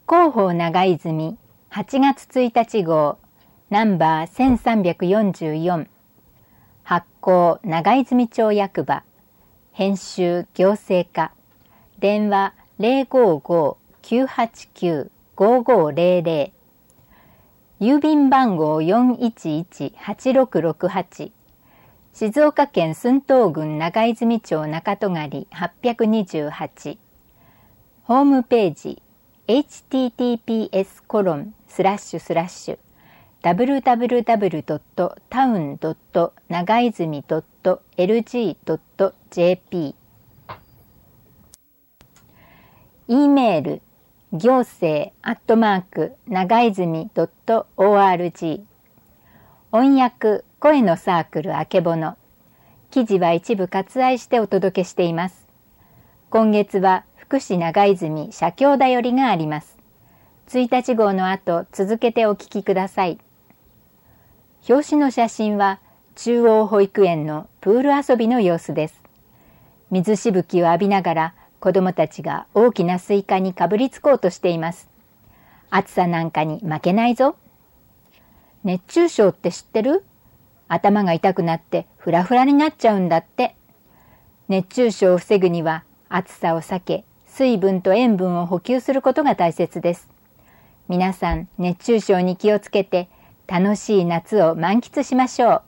広報長泉8月1日号ナンバー1344発行長泉町役場編集行政課電話055-989-5500郵便番号411-8668静岡県駿東郡長泉町中戸狩828ホームページhttps://www.town.nagaizumi.lg.jp E メール行政長泉.org 音訳声のサークルあけぼの記事は一部割愛してお届けしています。今月は福祉長泉社協だよりがあります。1日号の後続けてお聞きください。表紙の写真は中央保育園のプール遊びの様子です。水しぶきを浴びながら子どもたちが大きなスイカにかぶりつこうとしています。暑さなんかに負けないぞ。熱中症って知ってる？頭が痛くなってフラフラになっちゃうんだって。熱中症を防ぐには暑さを避け、水分と塩分を補給することが大切です。皆さん熱中症に気をつけて楽しい夏を満喫しましょう。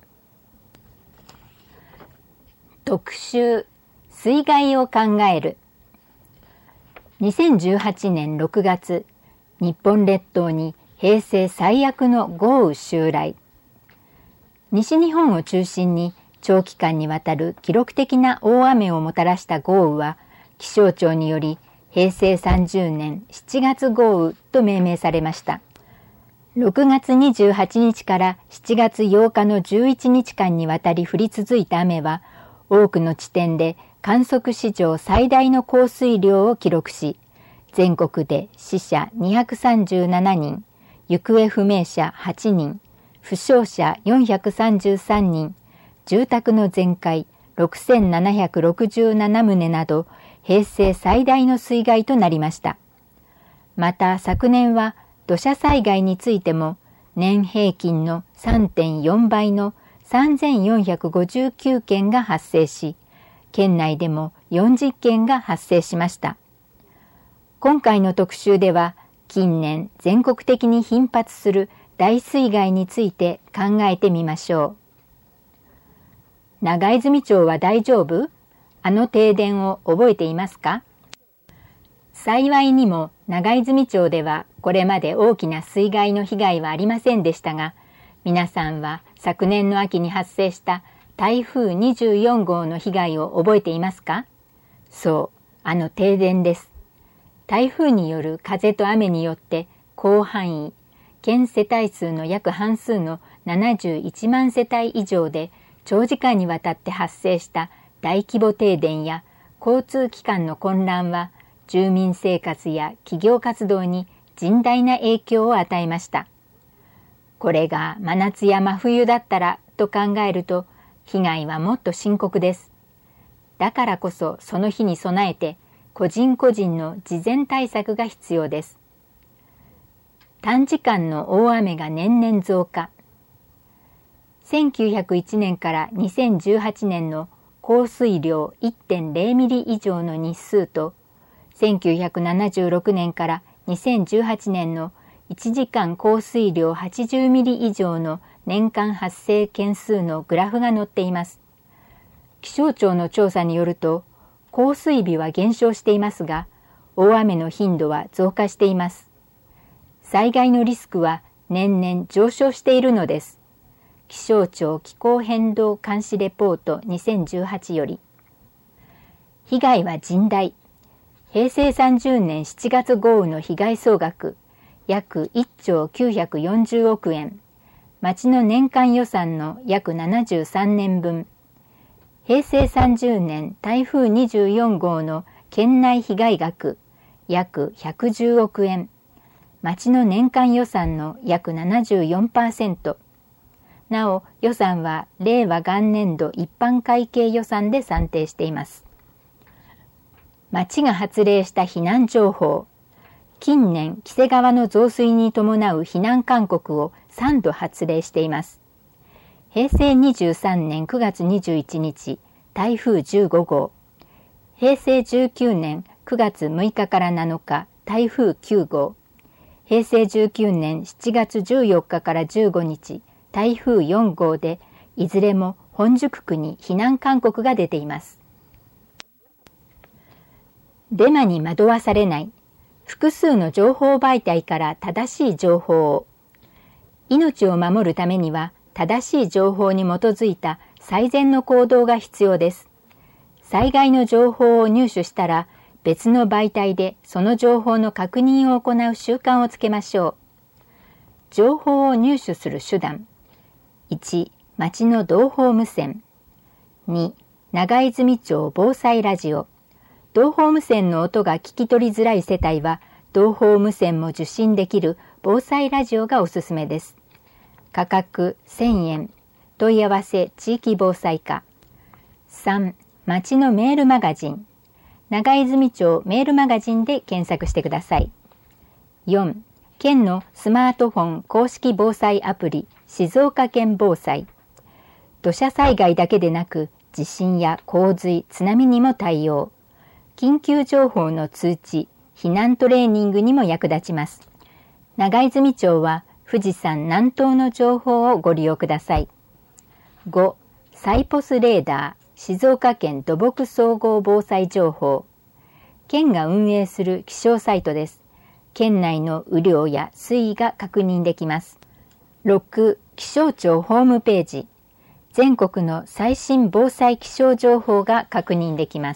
特集水害を考える。2018年6月、日本列島に平成最悪の豪雨襲来。西日本を中心に長期間にわたる記録的な大雨をもたらした豪雨は、気象庁により平成30年7月豪雨と命名されました。6月28日から7月8日の11日間にわたり降り続いた雨は、多くの地点で観測史上最大の降水量を記録し、全国で死者237人、行方不明者8人、負傷者433人、住宅の全壊6767棟など、平成最大の水害となりました。また昨年は土砂災害についても年平均の 3.4 倍の3459件が発生し、県内でも40件が発生しました。今回の特集では近年全国的に頻発する大水害について考えてみましょう。長泉町は大丈夫？あの停電を覚えていますか？幸いにも長泉町ではこれまで大きな水害の被害はありませんでしたが、皆さんは昨年の秋に発生した台風24号の被害を覚えていますか？そう、あの停電です。台風による風と雨によって広範囲、県世帯数の約半数の71万世帯以上で長時間にわたって発生した大規模停電や交通機関の混乱は住民生活や企業活動に甚大な影響を与えました。これが真夏や真冬だったらと考えると被害はもっと深刻です。だからこそその日に備えて個人個人の事前対策が必要です。短時間の大雨が年々増加。1901年から2018年の降水量 1.0 ミリ以上の日数と、1976年から2018年の1時間降水量80ミリ以上の年間発生件数のグラフが載っています。気象庁の調査によると、降水日は減少していますが、大雨の頻度は増加しています。災害のリスクは年々上昇しているのです。気象庁気候変動監視レポート2018より。被害は甚大。平成30年7月豪雨の被害総額約1兆940億円。町の年間予算の約73年分。平成30年台風24号の県内被害額約110億円。町の年間予算の約 74%。なお、予算は令和元年度一般会計予算で算定しています。町が発令した避難情報。 近年、黄瀬川の増水に伴う避難勧告を3度発令しています。平成23年9月21日、台風15号。平成19年9月6日から7日、台風9号。平成19年7月14日から15日、台風4号で、いずれも本宿区に避難勧告が出ています。デマに惑わされない。複数の情報媒体から正しい情報を。命を守るためには、正しい情報に基づいた最善の行動が必要です。災害の情報を入手したら、別の媒体でその情報の確認を行う習慣をつけましょう。情報を入手する手段。1、町の同胞無線。2、長泉町防災ラジオ。同胞無線の音が聞き取りづらい世帯は、同胞無線も受信できる防災ラジオがおすすめです。価格1000円。問い合わせ地域防災課。3、町のメールマガジン。長泉町メールマガジンで検索してください。4、県のスマートフォン公式防災アプリ、静岡県防災。土砂災害だけでなく、地震や洪水、津波にも対応。緊急情報の通知、避難トレーニングにも役立ちます。長泉町は富士山南東の情報をご利用ください。5、サイポスレーダー、静岡県土木総合防災情報。県が運営する気象サイトです。県内の雨量や水位が確認できます。6、気象庁ホームページ。全国の最新防災気象情報が確認できます。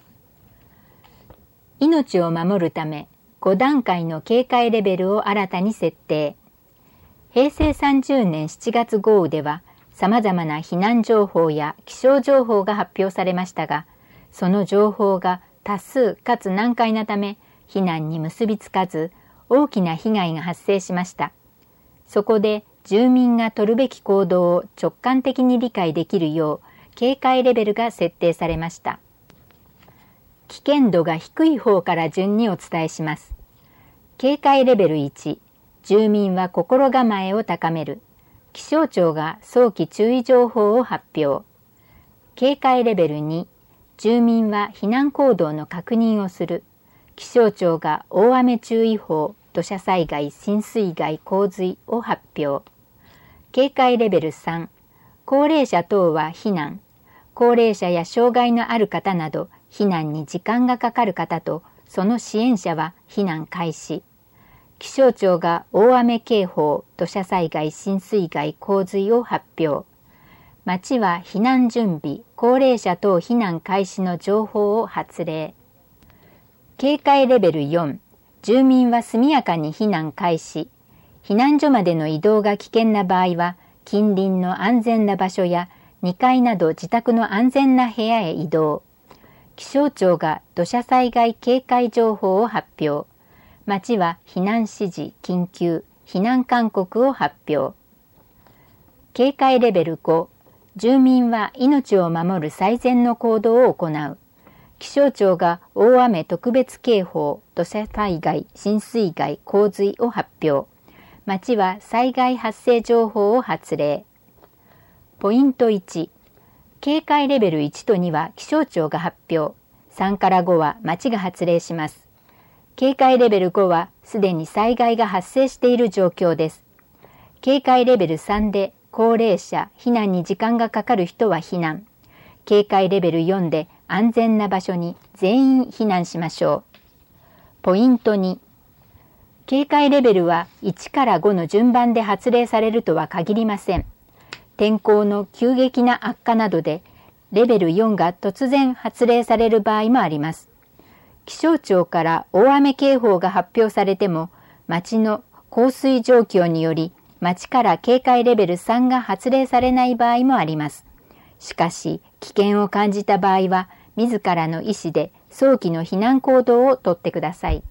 命を守るため、5段階の警戒レベルを新たに設定。平成30年7月豪雨では、様々な避難情報や気象情報が発表されましたが、その情報が多数かつ難解なため、避難に結びつかず、大きな被害が発生しました。そこで、住民が取るべき行動を直感的に理解できるよう、警戒レベルが設定されました。危険度が低い方から順にお伝えします。警戒レベル1、住民は心構えを高める。気象庁が早期注意情報を発表。警戒レベル2、住民は避難行動の確認をする。気象庁が大雨注意報、土砂災害、浸水害、洪水を発表。警戒レベル3、高齢者等は避難。高齢者や障害のある方など、避難に時間がかかる方とその支援者は避難開始。気象庁が大雨警報、土砂災害、浸水害、洪水を発表。町は避難準備、高齢者等避難開始の情報を発令。警戒レベル4、住民は速やかに避難開始。避難所までの移動が危険な場合は、近隣の安全な場所や2階など自宅の安全な部屋へ移動。気象庁が土砂災害警戒情報を発表。町は避難指示、緊急、避難勧告を発表。警戒レベル5、住民は命を守る最善の行動を行う。気象庁が大雨特別警報、土砂災害、浸水害、洪水を発表。町は災害発生情報を発令。ポイント1、警戒レベル1と2は気象庁が発表。3から5は町が発令します。警戒レベル5はすでに災害が発生している状況です。警戒レベル3で高齢者、避難に時間がかかる人は避難。警戒レベル4で安全な場所に全員避難しましょう。ポイント2、警戒レベルは1から5の順番で発令されるとは限りません。天候の急激な悪化などでレベル4が突然発令される場合もあります。気象庁から大雨警報が発表されても、町の降水状況により町から警戒レベル3が発令されない場合もあります。しかし、危険を感じた場合は、自らの意思で早期の避難行動をとってください。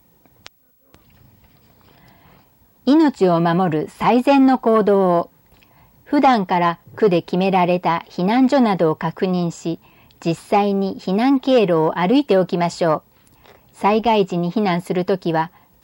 命を守る最善の行動を。普段から区で決められた避難所などを確認し、実際に避難経路を歩いておきましょう。災害時に避難するときは、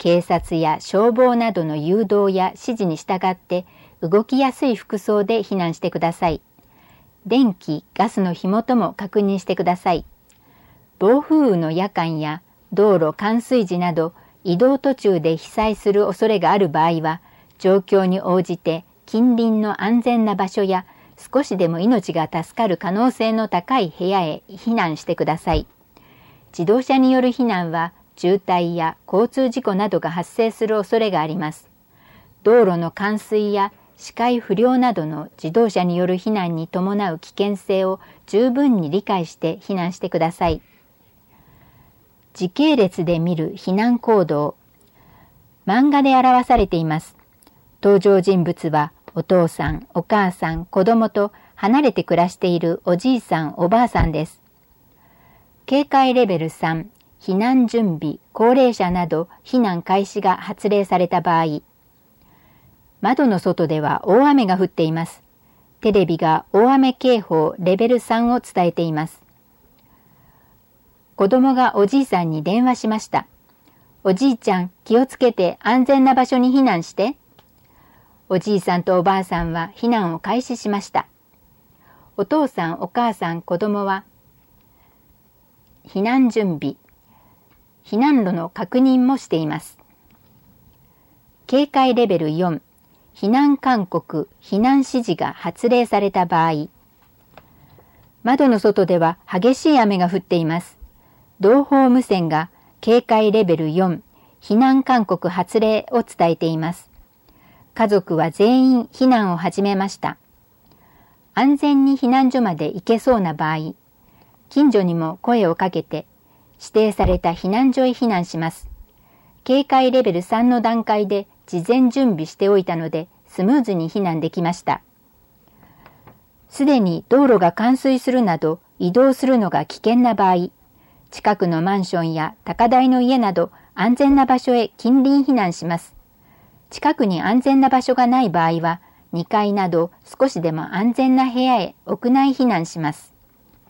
警察や消防などの誘導や指示に従って動きやすい服装で避難してください。電気・ガスの火元も確認してください。暴風雨の夜間や道路冠水時など移動途中で被災する恐れがある場合は、状況に応じて近隣の安全な場所や少しでも命が助かる可能性の高い部屋へ避難してください。自動車による避難は渋滞や交通事故などが発生する恐れがあります。道路の冠水や視界不良などの自動車による避難に伴う危険性を十分に理解して避難してください。時系列で見る避難行動。漫画で表されています。登場人物はお父さん、お母さん、子供と離れて暮らしているおじいさん、おばあさんです。警戒レベル3、避難準備、高齢者など避難開始が発令された場合、窓の外では大雨が降っています。テレビが大雨警報レベル3を伝えています。子供がおじいさんに電話しました。おじいちゃん、気をつけて安全な場所に避難して。おじいさんとおばあさんは避難を開始しました。お父さん、お母さん、子供は避難準備、避難路の確認もしています。警戒レベル4、避難勧告、避難指示が発令された場合、窓の外では激しい雨が降っています。同胞無線が警戒レベル4、避難勧告発令を伝えています。家族は全員避難を始めました。安全に避難所まで行けそうな場合、近所にも声をかけて、指定された避難所へ避難します。警戒レベル3の段階で事前準備しておいたので、スムーズに避難できました。すでに道路が冠水するなど移動するのが危険な場合、近くのマンションや高台の家など安全な場所へ近隣避難します。近くに安全な場所がない場合は、2階など少しでも安全な部屋へ屋内避難します。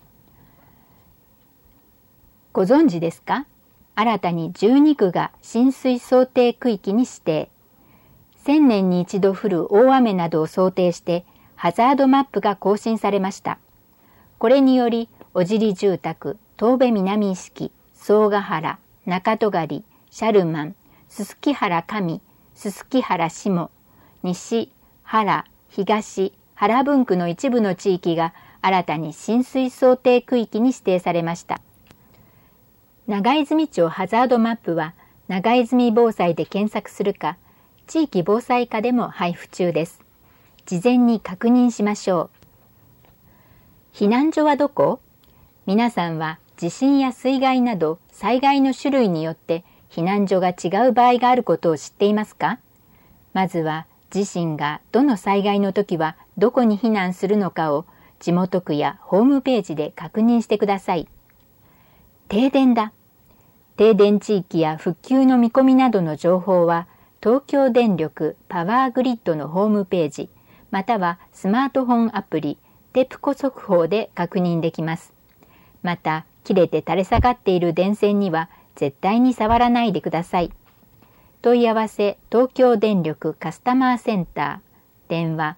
ご存知ですか？新たに12区が浸水想定区域に指定。1000年に一度降る大雨などを想定してハザードマップが更新されました。これにより、小尻住宅、東部南敷、総ヶ原、中戸狩、シャルマン、すすき原上、すすき原下、西、原、東、原分区の一部の地域が新たに浸水想定区域に指定されました。長泉町ハザードマップは長泉防災で検索するか、地域防災課でも配布中です。事前に確認しましょう。避難所はどこ？皆さんは地震や水害など災害の種類によって避難所が違う場合があることを知っていますか？まずは自身がどの災害の時はどこに避難するのかを地元区やホームページで確認してください。停電だ。停電地域や復旧の見込みなどの情報は東京電力パワーグリッドのホームページ、またはスマートフォンアプリテプコ速報で確認できます。また、切れて垂れ下がっている電線には絶対に触らないでください。問い合わせ東京電力カスタマーセンター、電話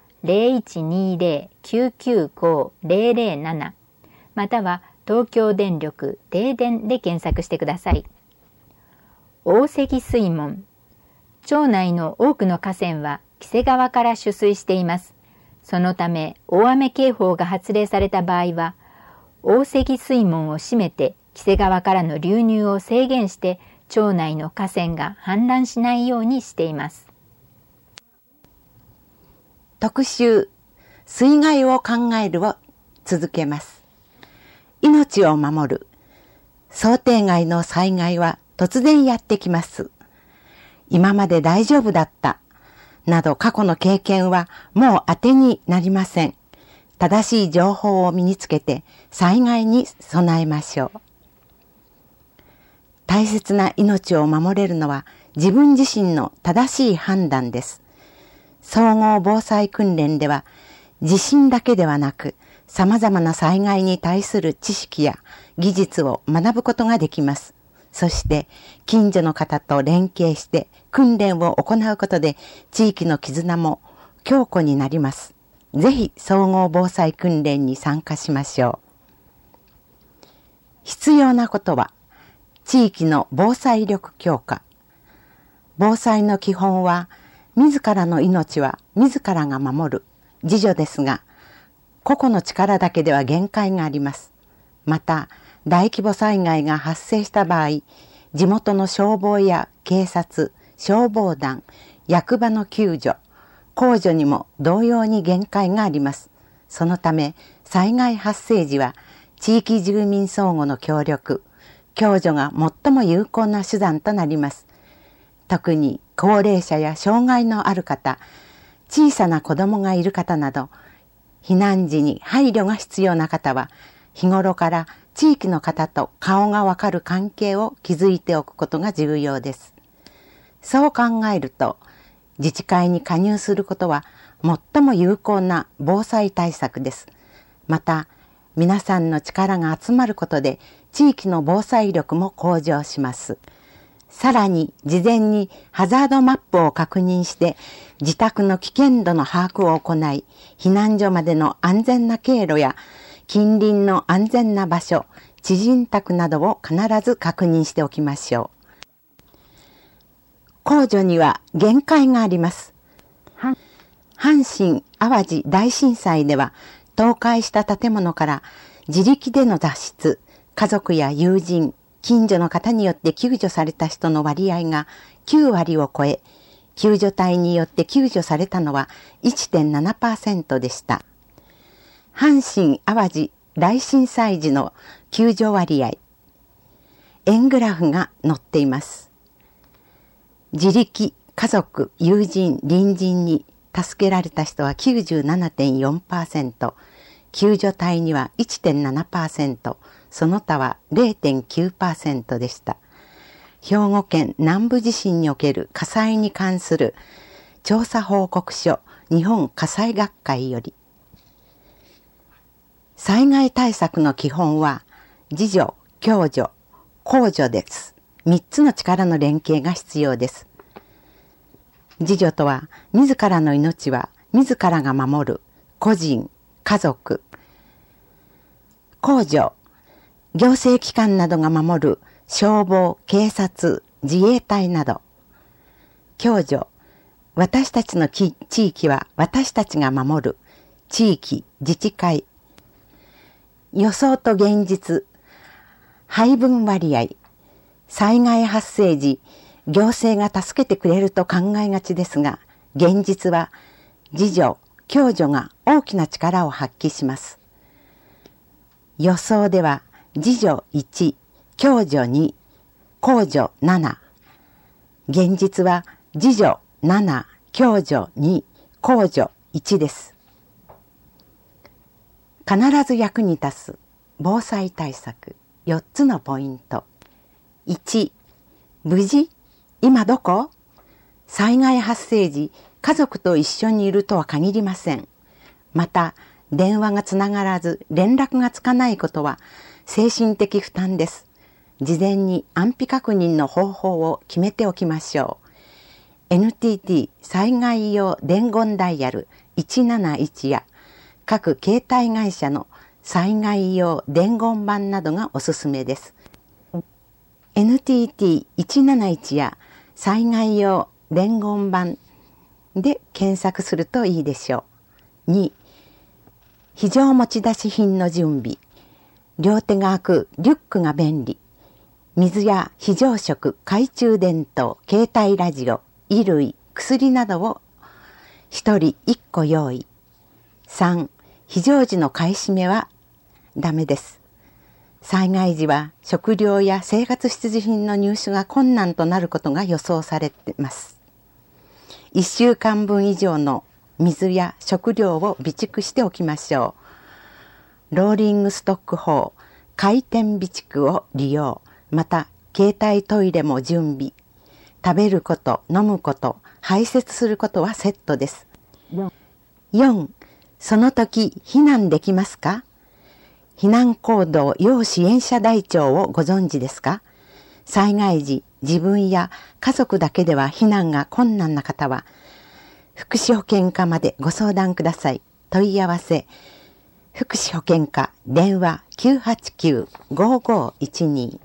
0120-995-007 または東京電力停電で検索してください。大関水門。町内の多くの河川は黄瀬川から取水しています。そのため大雨警報が発令された場合は、大関水門を閉めて黄瀬川からの流入を制限して町内の河川が氾濫しないようにしています。 特集、水害を考えるを続けます。命を守る。想定外の災害は突然やってきます。今まで大丈夫だった。など過去の経験はもう当てになりません。正しい情報を身につけて災害に備えましょう。大切な命を守れるのは自分自身の正しい判断です。総合防災訓練では地震だけではなく様々な災害に対する知識や技術を学ぶことができます。 そして近所の方と連携して訓練を行うことで地域の絆も強固になります。ぜひ総合防災訓練に参加しましょう。必要なことは地域の防災力強化。防災の基本は自らの命は自らが守る自助ですが、個々の力だけでは限界があります。また大規模災害が発生した場合、地元の消防や警察、消防団、役場の救助、公助にも同様に限界があります。そのため、災害発生時は地域住民相互の協力、共助が最も有効な手段となります。特に高齢者や障害のある方、小さな子供がいる方など、避難時に配慮が必要な方は、日頃から地域の方と顔がわかる関係を築いておくことが重要です。そう考えると、自治会に加入することは最も有効な防災対策です。また、皆さんの力が集まることで地域の防災力も向上します。さらに、事前にハザードマップを確認して自宅の危険度の把握を行い、避難所までの安全な経路や近隣の安全な場所、知人宅などを必ず確認しておきましょう。公助には限界があります。阪神・淡路大震災では、倒壊した建物から自力での脱出、家族や友人、近所の方によって救助された人の割合が9割を超え、救助隊によって救助されたのは 1.7% でした。阪神・淡路大震災時の救助割合、円グラフが載っています。自力、家族、友人、隣人に助けられた人は 97.4%、救助隊には 1.7%、その他は 0.9% でした。兵庫県南部地震における火災に関する調査報告書日本火災学会より、災害対策の基本は自助、共助、公助です。3つの力の連携が必要です。自助とは、自らの命は自らが守る、個人、家族。公助、行政機関などが守る、消防、警察、自衛隊など。共助、私たちの地域は私たちが守る、地域、自治会。予想と現実、配分割合。災害発生時、行政が助けてくれると考えがちですが、現実は自助、共助が大きな力を発揮します。予想では自助1、共助2、公助7。現実は自助7、共助2、公助1です。必ず役に立つ防災対策4つのポイント。1、無事？今どこ？災害発生時、家族と一緒にいるとは限りません。また、電話がつながらず連絡がつかないことは精神的負担です。事前に安否確認の方法を決めておきましょう。NTT 災害用伝言ダイヤル171や各携帯会社の災害用伝言板などがおすすめです。NTT171 や災害用伝言板で検索するといいでしょう。2、非常持ち出し品の準備。両手が開くリュックが便利。水や非常食、懐中電灯、携帯ラジオ、衣類、薬などを一人一個用意。3、非常時の買い占めはダメです。災害時は食料や生活必需品の入手が困難となることが予想されています。1週間分以上の水や食料を備蓄しておきましょう。ローリングストック法、回転備蓄を利用、また携帯トイレも準備。食べること、飲むこと、排泄することはセットです。4、その時避難できますか？避難行動要支援者台帳をご存知ですか？ 災害時、自分や家族だけでは避難が困難な方は、福祉保健課までご相談ください。問い合わせ、福祉保健課電話 989-5512。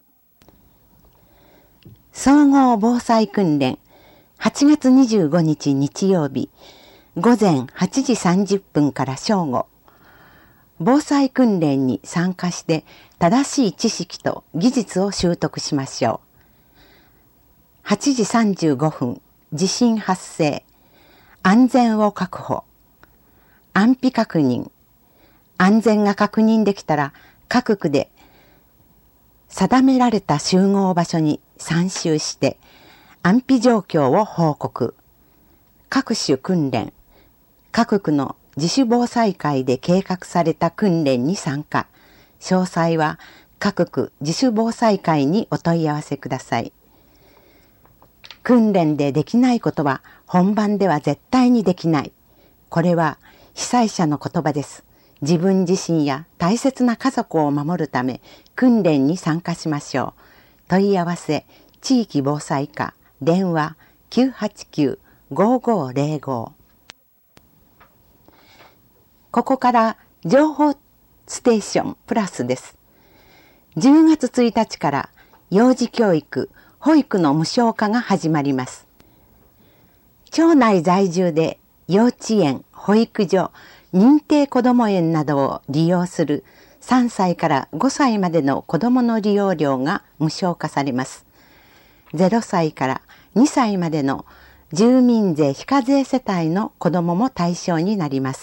総合防災訓練8月25日日曜日午前8時30分から正午。防災訓練に参加して正しい知識と技術を習得しましょう。8時35分、地震発生。安全を確保。安否確認。安全が確認できたら各区で定められた集合場所に参集して安否状況を報告。各種訓練。各区の自主防災会で計画された訓練に参加。詳細は各区自主防災会にお問い合わせください。訓練でできないことは本番では絶対にできない。これは被災者の言葉です。自分自身や大切な家族を守るため訓練に参加しましょう。問い合わせ、地域防災課、電話 989-5505。ここから情報ステーションプラスです。10月1日から幼児教育、保育の無償化が始まります。町内在住で幼稚園、保育所、認定こども園などを利用する3歳から5歳までの子どもの利用料が無償化されます。0歳から2歳までの住民税非課税世帯の子どもも対象になります。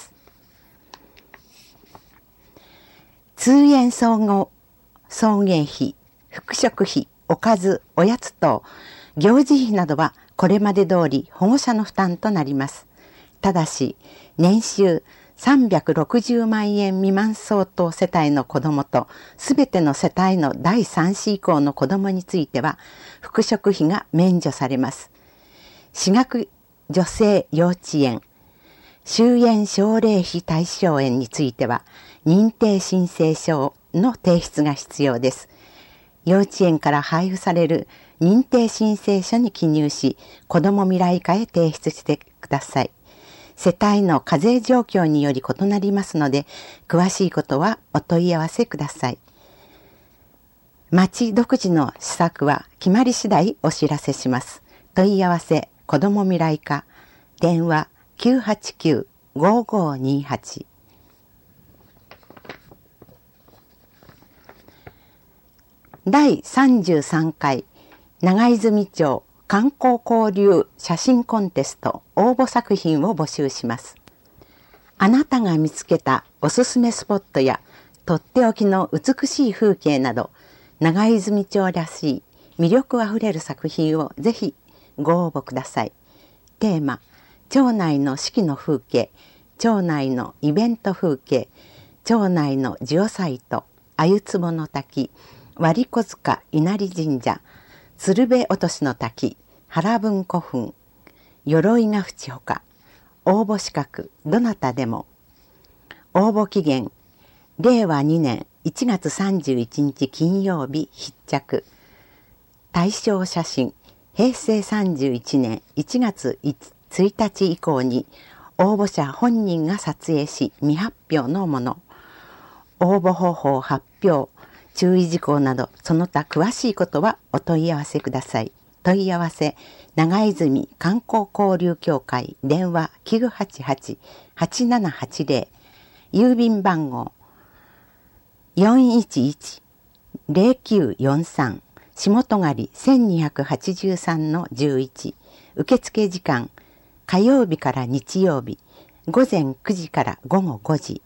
通園送迎費、服飾費、おかず、おやつ等、行事費などはこれまで通り保護者の負担となります。ただし、年収360万円未満相当世帯の子どもと、すべての世帯の第3子以降の子どもについては、服飾費が免除されます。私学女性幼稚園、終園奨励費対象園については、認定申請書の提出が必要です。幼稚園から配布される認定申請書に記入し、子ども未来課へ提出してください。世帯の課税状況により異なりますので、詳しいことはお問い合わせください。町独自の施策は決まり次第お知らせします。問い合わせ、子ども未来課、電話 989-5528。第33回長泉町観光交流写真コンテスト応募作品を募集します。あなたが見つけたおすすめスポットやとっておきの美しい風景など、長泉町らしい魅力あふれる作品をぜひご応募ください。テーマ、町内の四季の風景、町内のイベント風景、町内のジオサイト、鮎壺の滝、割子塚稲荷神社、鶴瓶落としの滝、原文古墳、鎧ヶ淵ほか、応募資格どなたでも。応募期限、令和2年1月31日金曜日必着。対象写真、平成31年1月1日以降に応募者本人が撮影し未発表のもの。応募方法発表、注意事項などその他詳しいことはお問い合わせください。問い合わせ、長泉観光交流協会電話 988-8780、郵便番号 411-0943、下戸狩 1283-11、受付時間、火曜日から日曜日、午前9時から午後5時。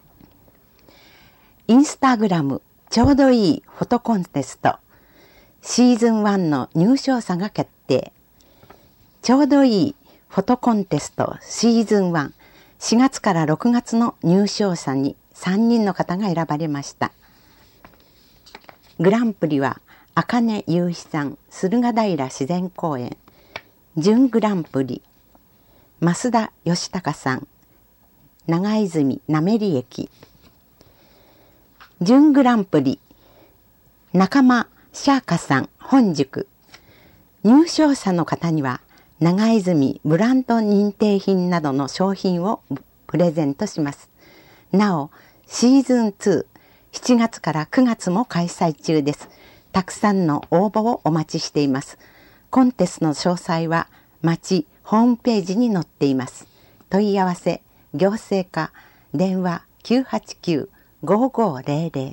インスタグラム、ちょうどいいフォトコンテスト、シーズン1の入賞者が決定。ちょうどいいフォトコンテストシーズン1、4月から6月の入賞者に3人の方が選ばれました。グランプリは、茜雄飛さん、駿河平自然公園。準グランプリ、増田義孝さん、長泉滑駅。準グランプリ、仲間シャーカさん本宿。入賞者の方には長泉ブランド認定品などの商品をプレゼントします。なおシーズン2、7月から9月も開催中です。たくさんの応募をお待ちしています。コンテストの詳細は町ホームページに載っています。問い合わせ行政課電話 989-5500。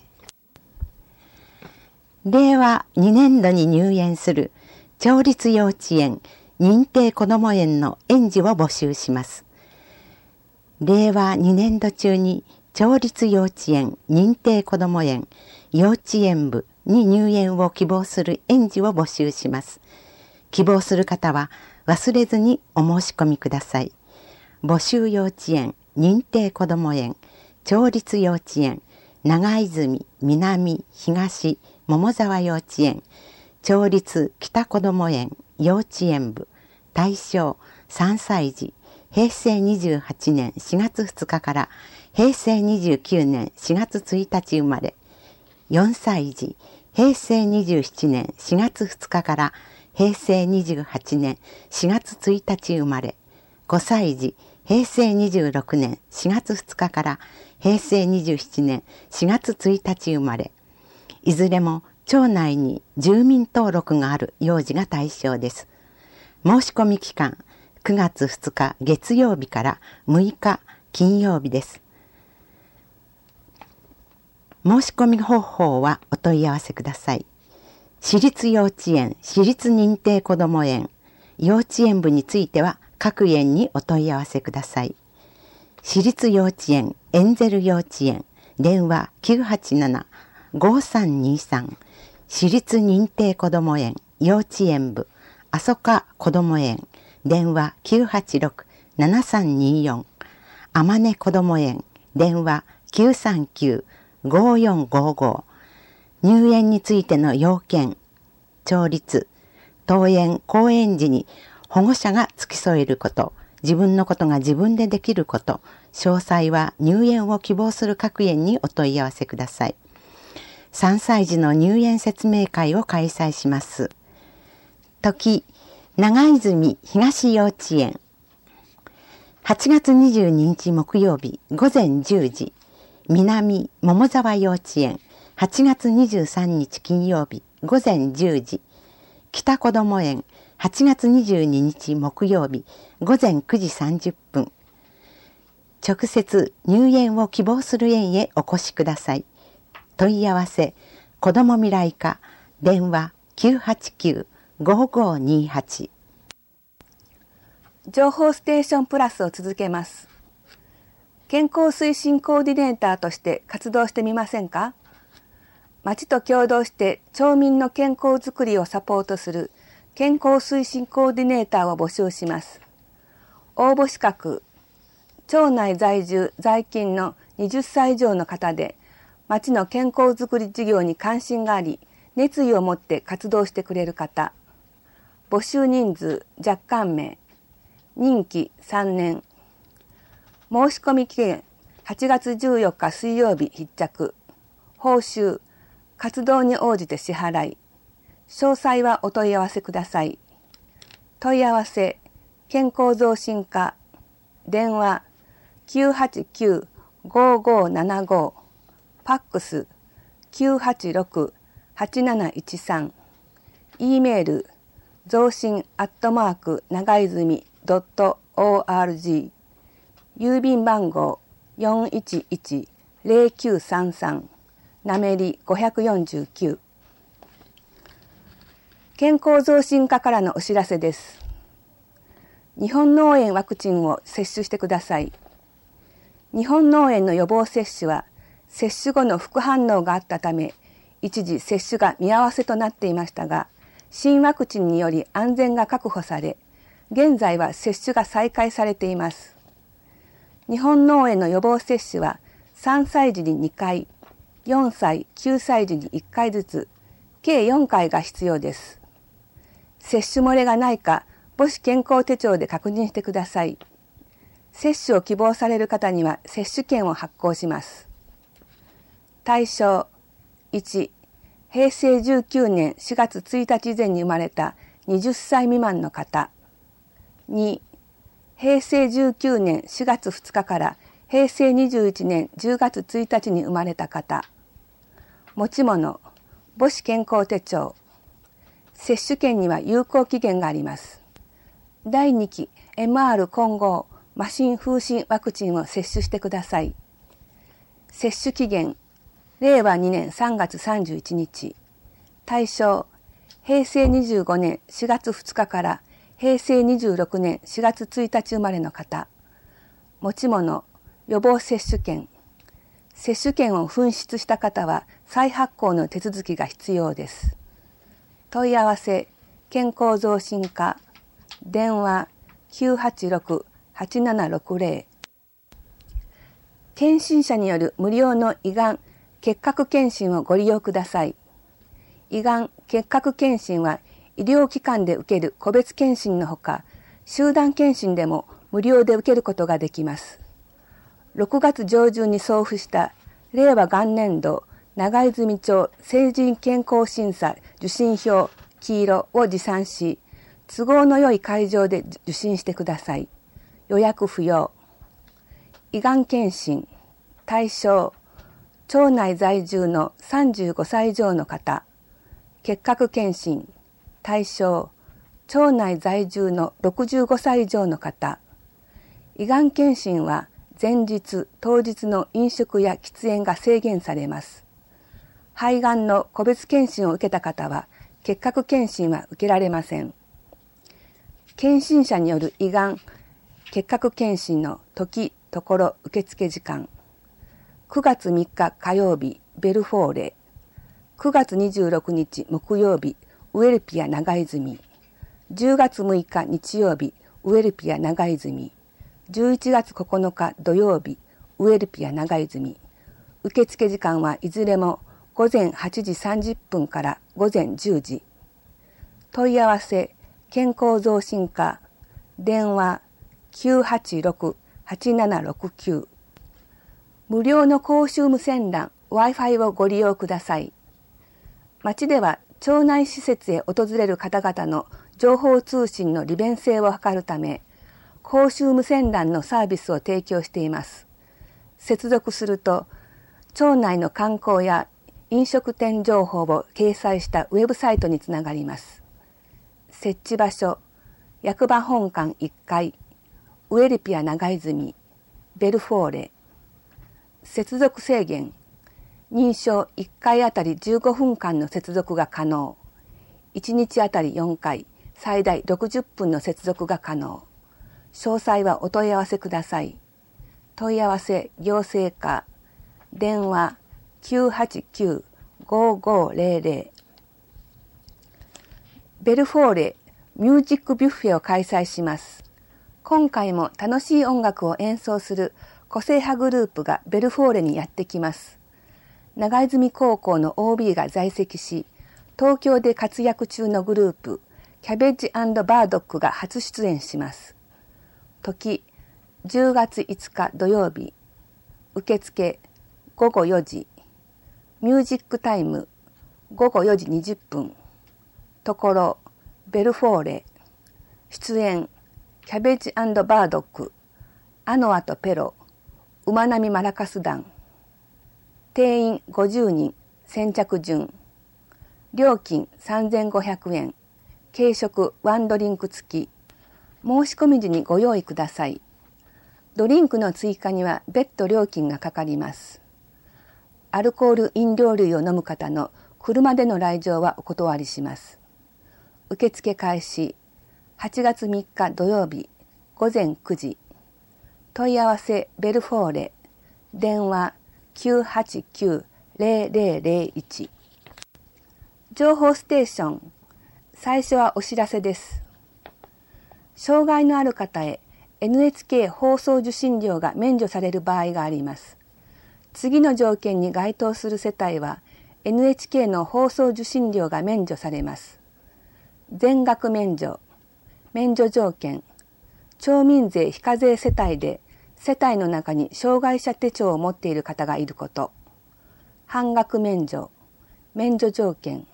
令和2年度に入園する町立幼稚園認定こども園の園児を募集します。令和2年度中に町立幼稚園認定こども園幼稚園部に入園を希望する園児を募集します。希望する方は忘れずにお申し込みください。募集幼稚園認定こども園町立幼稚園長泉南東桃沢幼稚園町立北こども園幼稚園部対象3歳児平成28年4月2日から平成29年4月1日生まれ、4歳児平成27年4月2日から平成28年4月1日生まれ、5歳児平成26年4月2日から平成27年4月1日生まれ、いずれも町内に住民登録がある幼児が対象です。申し込み期間9月2日月曜日から6日金曜日です。申し込み方法はお問い合わせください。私立幼稚園、私立認定こども園、幼稚園部については各園にお問い合わせください。私立幼稚園、エンゼル幼稚園、電話 987-5323、私立認定こども園、幼稚園部、あそかこども園、電話 986-7324、あまねこども園、電話 939-5455。入園についての要件、町立、登園、後園時に保護者が付き添えること、自分のことが自分でできること、詳細は入園を希望する各園にお問い合わせください。3歳児の入園説明会を開催します。時、長泉東幼稚園。8月22日木曜日午前10時、南桃沢幼稚園。8月23日金曜日午前10時、北こども園。8月22日木曜日午前9時30分。直接入園を希望する園へお越しください。問い合わせ、こども未来課、電話 989-5528。 情報ステーションプラスを続けます。健康推進コーディネーターとして活動してみませんか？町と共同して町民の健康づくりをサポートする健康推進コーディネーターを募集します。応募資格、町内在住在勤の20歳以上の方で、町の健康づくり事業に関心があり、熱意を持って活動してくれる方。募集人数若干名。任期3年。申し込み期限8月14日水曜日必着。報酬、活動に応じて支払い。詳細はお問い合わせください。問い合わせ、健康増進課。電話 989-5575。ファックス 986-8713。E メール増進長泉.org。郵便番号 411-0933。なめり549。健康増進課からのお知らせです。日本脳炎ワクチンを接種してください。日本脳炎の予防接種は接種後の副反応があったため、一時接種が見合わせとなっていましたが、新ワクチンにより安全が確保され、現在は接種が再開されています。日本脳炎の予防接種は3歳児に2回、4歳、9歳児に1回ずつ、計4回が必要です。接種漏れがないか、母子健康手帳で確認してください。接種を希望される方には接種券を発行します。対象1、 平成19年4月1日前に生まれた20歳未満の方。2、平成19年4月2日から平成21年10月1日に生まれた方。持ち物、母子健康手帳。接種券には有効期限があります。第2期 MR 混合麻疹風疹ワクチンを接種してください。接種期限、令和2年3月31日。対象、平成25年4月2日から平成26年4月1日生まれの方。持ち物、予防接種券。接種券を紛失した方は再発行の手続きが必要です。問い合わせ、健康増進課、電話 986-8760。検診者による無料の胃がん結核検診をご利用ください。胃がん結核検診は医療機関で受ける個別検診のほか、集団検診でも無料で受けることができます。6月上旬に送付した令和元年度長泉町成人健康審査受診票黄色を持参し、都合の良い会場で受診してください。予約不要。胃がん検診、対象、町内在住の35歳以上の方。結核検診、対象、町内在住の65歳以上の方。胃がん検診は前日、当日の飲食や喫煙が制限されます。肺がんの個別検診を受けた方は、結核検診は受けられません。検診者による胃がん結核検診の時、ところ、受付時間。9月3日火曜日、ベルフォーレ。9月26日木曜日、ウエルピア長泉。10月6日日曜日、ウエルピア長泉。11月9日土曜日、ウエルピア長泉。受付時間はいずれも午前8時30分から午前10時。問い合わせ、健康増進課、電話 986-8769。無料の公衆無線 LAN Wi-Fi をご利用ください。町では町内施設へ訪れる方々の情報通信の利便性を図るため、公衆無線 LANのサービスを提供しています。接続すると、町内の観光や飲食店情報を掲載したウェブサイトにつながります。設置場所、役場本館1階、ウエルピア長泉、ベルフォーレ。接続制限、認証1回あたり15分間の接続が可能。1日あたり4回、最大60分の接続が可能。詳細はお問い合わせください。問い合わせ行政課、電話 989-5500。ベルフォーレミュージックビュッフェを開催します。今回も楽しい音楽を演奏する個性派グループがベルフォーレにやってきます。長泉高校の OB が在籍し、東京で活躍中のグループ、キャベッジ&バードックが初出演します。時、10月5日土曜日。受付、午後4時。ミュージックタイム、午後4時20分。ところ、ベルフォーレ。出演、キャベッジ&バードック、アノアとペロ、馬並マラカス団。定員50人、先着順。料金3500円。軽食ワンドリンク付き。申し込み時にご用意ください。ドリンクの追加には別途料金がかかります。アルコール飲料類を飲む方の車での来場はお断りします。受付開始、8月3日土曜日、午前9時。問い合わせベルフォーレ、電話989-0001。情報ステーション、最初はお知らせです。障害のある方へ NHK 放送受信料が免除される場合があります。次の条件に該当する世帯は NHK の放送受信料が免除されます。全額免除。免除条件。町民税非課税世帯で世帯の中に障害者手帳を持っている方がいること。半額免除。 免除条件。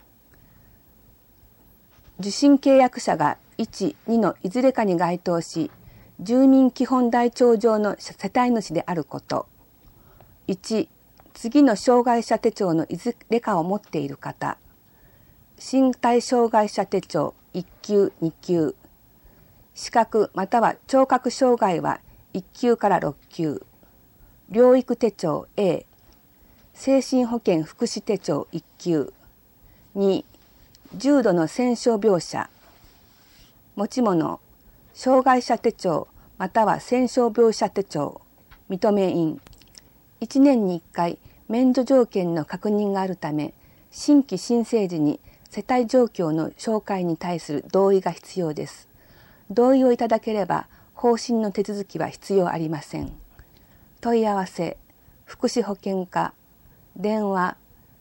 受信契約者が1、2のいずれかに該当し、住民基本台帳上の世帯主であること。1、次の障害者手帳のいずれかを持っている方。身体障害者手帳1級、2級。視覚または聴覚障害は1級から6級。療育手帳 A。精神保健福祉手帳1級。2、重度の戦傷病者。持ち物、障害者手帳または戦傷病者手帳。認め印。1年に1回免除条件の確認があるため、新規申請時に世帯状況の紹介に対する同意が必要です。同意をいただければ、方針の手続きは必要ありません。問い合わせ、福祉保健課、電話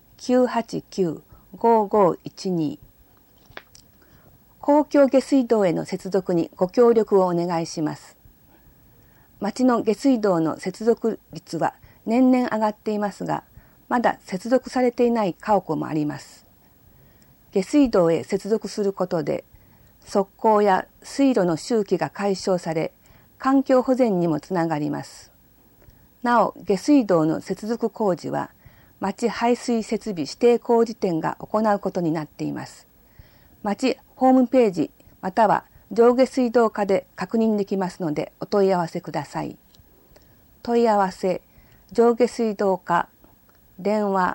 989-5512。公共下水道への接続にご協力をお願いします。町の下水道の接続率は年々上がっていますが、まだ接続されていない家屋もあります。下水道へ接続することで、側溝や水路の周期が解消され、環境保全にもつながります。なお、下水道の接続工事は、町排水設備指定工事店が行うことになっています。町ホームページまたは上下水道課で確認できますのでお問い合わせください。問い合わせ、上下水道課、電話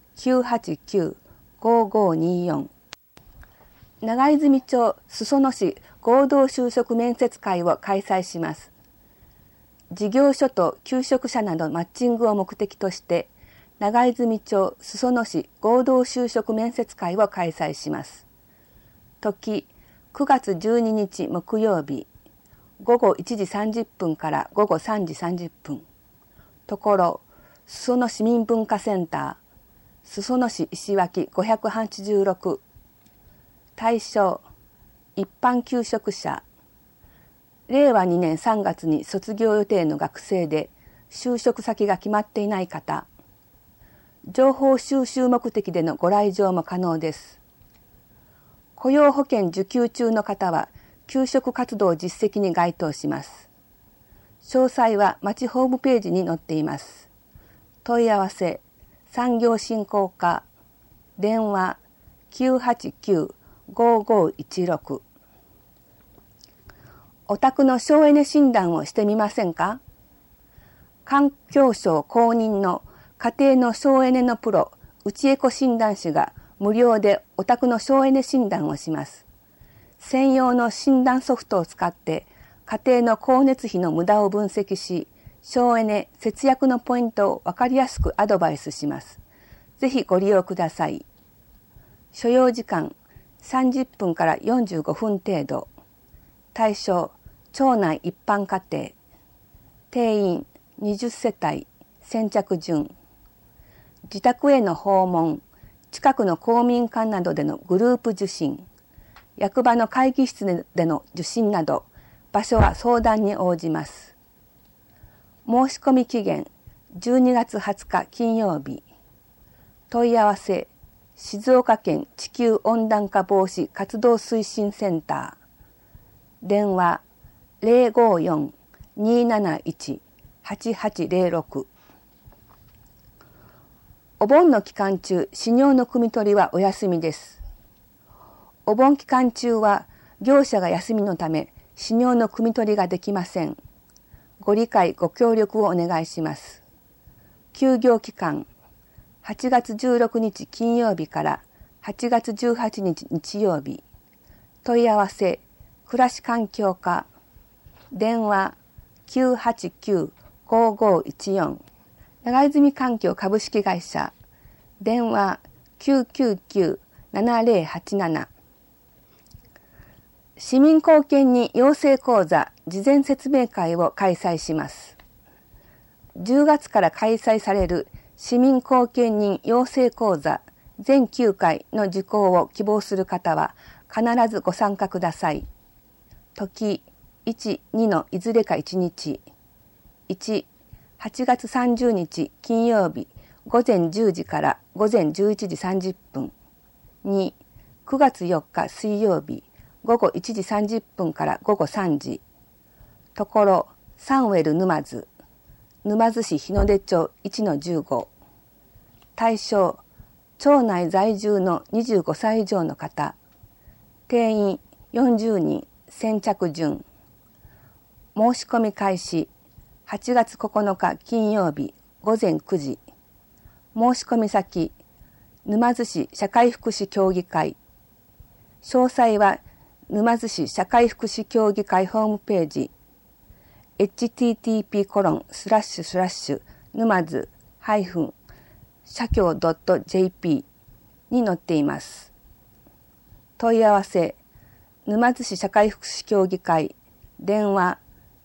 989-5524。長泉町裾野市合同就職面接会を開催します。事業所と求職者などマッチングを目的として、長泉町裾野市合同就職面接会を開催します。時、9月12日木曜日、午後1時30分から午後3時30分。ところ、裾野市民文化センター、裾野市石脇586。対象、一般求職者。令和2年3月に卒業予定の学生で就職先が決まっていない方。情報収集目的でのご来場も可能です。雇用保険受給中の方は求職活動実績に該当します。詳細は町ホームページに載っています。問い合わせ、産業振興課、電話 989-5516。お宅の省エネ診断をしてみませんか？環境省公認の家庭の省エネのプロ、内エコ診断士が無料でお宅の省エネ診断をします。専用の診断ソフトを使って家庭の光熱費の無駄を分析し、省エネ節約のポイントを分かりやすくアドバイスします。ぜひご利用ください。所要時間30分から45分程度。対象、町内一般家庭。定員20世帯、先着順。自宅への訪問、近くの公民館などでのグループ受診、役場の会議室での受診など、場所は相談に応じます。申し込み期限12月20日金曜日。問い合わせ、静岡県地球温暖化防止活動推進センター。電話054-271-8806。お盆の期間中、飼料の汲み取りはお休みです。お盆期間中は業者が休みのため、飼料の汲み取りができません。ご理解ご協力をお願いします。休業期間、8月16日金曜日から8月18日日曜日。問い合わせ、暮らし環境課、電話 989-5514。長泉環境株式会社、電話 999-7087。市民貢献に養成講座事前説明会を開催します。10月から開催される市民貢献人養成講座全9回の受講を希望する方は必ずご参加ください。時1、2のいずれか1日。1、8月30日金曜日午前10時から午前11時30分。2、9月4日水曜日午後1時30分から午後3時。ところサンウェル沼津、沼津市日の出町 1-15。対象、町内在住の25歳以上の方。定員40人、先着順。申し込み開始8月9日金曜日午前9時。申し込み先、沼津市社会福祉協議会。詳細は沼津市社会福祉協議会ホームページ http:// 沼津社協 .jp に載っています。問い合わせ、沼津市社会福祉協議会、電話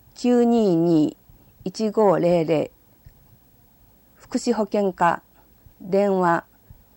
922-1500、福祉保険課、電話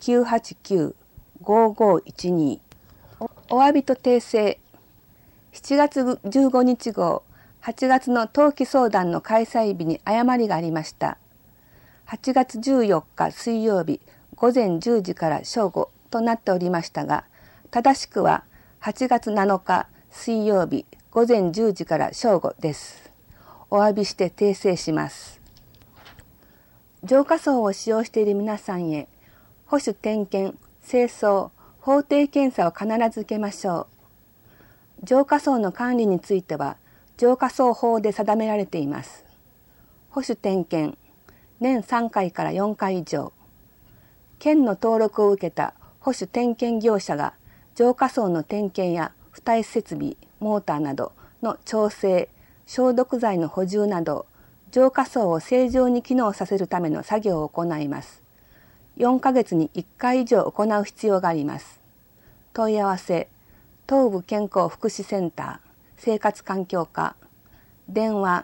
989-5512。お詫びと訂正。7月15日号、8月の冬季相談の開催日に誤りがありました。8月14日水曜日午前10時から正午となっておりましたが、正しくは8月7日水曜日午前10時から正午です。お詫びして訂正します。浄化槽を使用している皆さんへ、保守点検、清掃、法定検査を必ず受けましょう。浄化槽の管理については、浄化槽法で定められています。保守点検、年3回から4回以上。県の登録を受けた保守点検業者が、浄化槽の点検や付帯設備、モーターなどの調整、消毒剤の補充など、浄化槽を正常に機能させるための作業を行います。4ヶ月に1回以上行う必要があります。問い合わせ、東部健康福祉センター、生活環境課、電話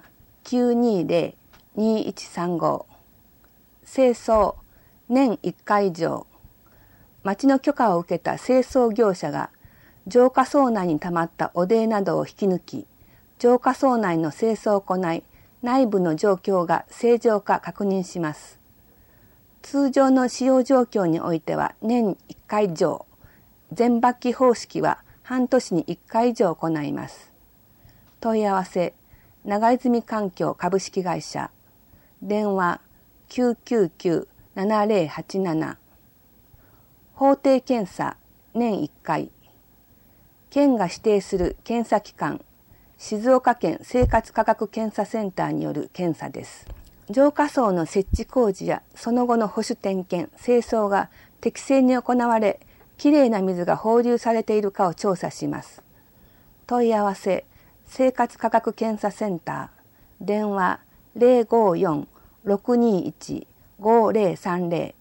920-2135。清掃、年1回以上。町の許可を受けた清掃業者が、浄化槽内に溜まった汚泥などを引き抜き、浄化槽内の清掃を行い、内部の状況が正常か確認します。通常の使用状況においては年1回以上、全罰機方式は半年に1回以上行います。問い合わせ、長泉環境株式会社、電話 999-7087。法定検査、年1回。県が指定する検査機関、静岡県生活科学検査センターによる検査です。浄化槽の設置工事やその後の保守点検、清掃が適正に行われ、きれいな水が放流されているかを調査します。問い合わせ、生活科学検査センター、電話 054-621-5030。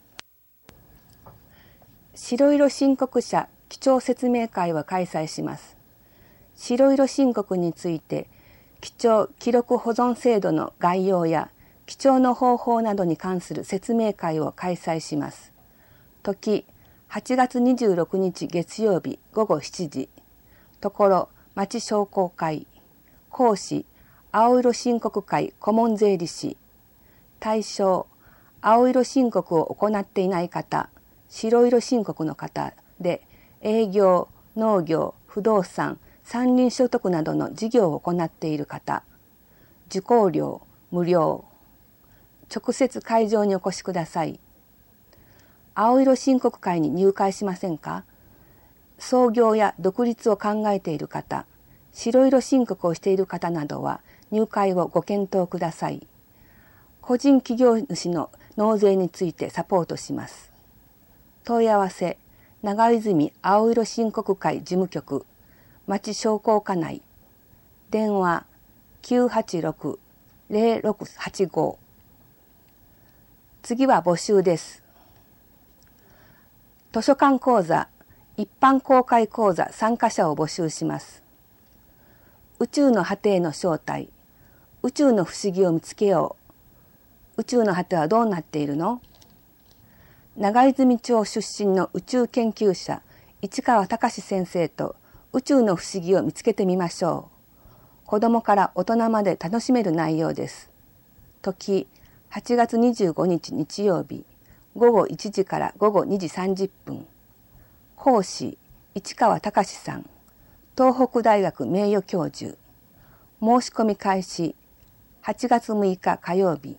白色申告者記帳説明会を開催します。白色申告について、記帳記録保存制度の概要や記帳の方法などに関する説明会を開催します。時、8月26日月曜日午後7時。ところ、町商工会。講師、青色申告会顧問税理士。対象、青色申告を行っていない方、白色申告の方で、営業、農業、不動産、山林所得などの事業を行っている方。受講料、無料。直接会場にお越しください。青色申告会に入会しませんか？創業や独立を考えている方、白色申告をしている方などは入会をご検討ください。個人企業主の納税についてサポートします。問い合わせ、長泉青色申告会事務局、町商工課内。電話 986-0685。次は募集です。図書館講座、一般公開講座参加者を募集します。宇宙の果てへの正体、宇宙の不思議を見つけよう。宇宙の果てはどうなっているの？長泉町出身の宇宙研究者、市川隆先生と宇宙の不思議を見つけてみましょう。子供から大人まで楽しめる内容です。時、8月25日日曜日午後1時から午後2時30分。講師、市川隆さん。東北大学名誉教授。申し込み開始、8月6日火曜日。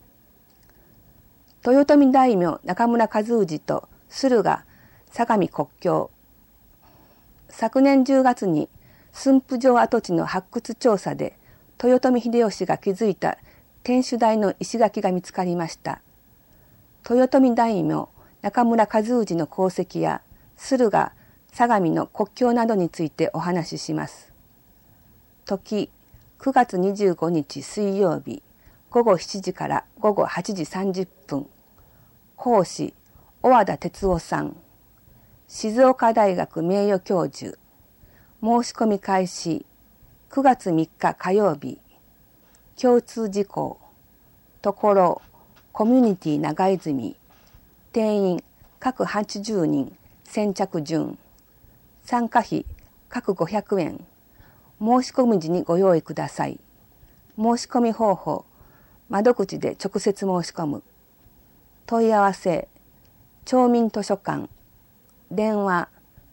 豊臣大名中村和氏と駿河相模国境。昨年10月に駿府城跡地の発掘調査で豊臣秀吉が築いた天守台の石垣が見つかりました。豊臣大名中村和氏の功績や駿河相模の国境などについてお話しします。時9月25日水曜日午後7時から午後8時30分。講師小和田哲夫さん。静岡大学名誉教授。申し込み開始9月3日火曜日。共通事項。ところコミュニティ長泉。定員各80人。先着順。参加費各500円。申し込み時にご用意ください。申し込み方法。窓口で直接申し込む。問い合わせ。町民図書館。電話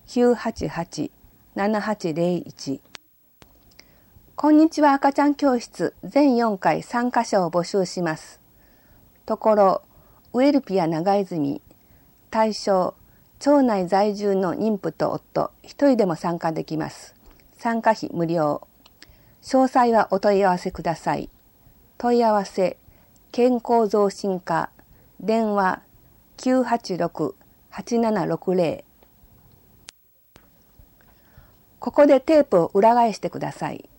988-7801。こんにちは赤ちゃん教室全4回参加者を募集します。ところウエルピア長泉。対象町内在住の妊婦と夫1人でも参加できます。参加費無料。詳細はお問い合わせください。問い合わせ健康増進課。電話 986-8760。ここでテープを裏返してください。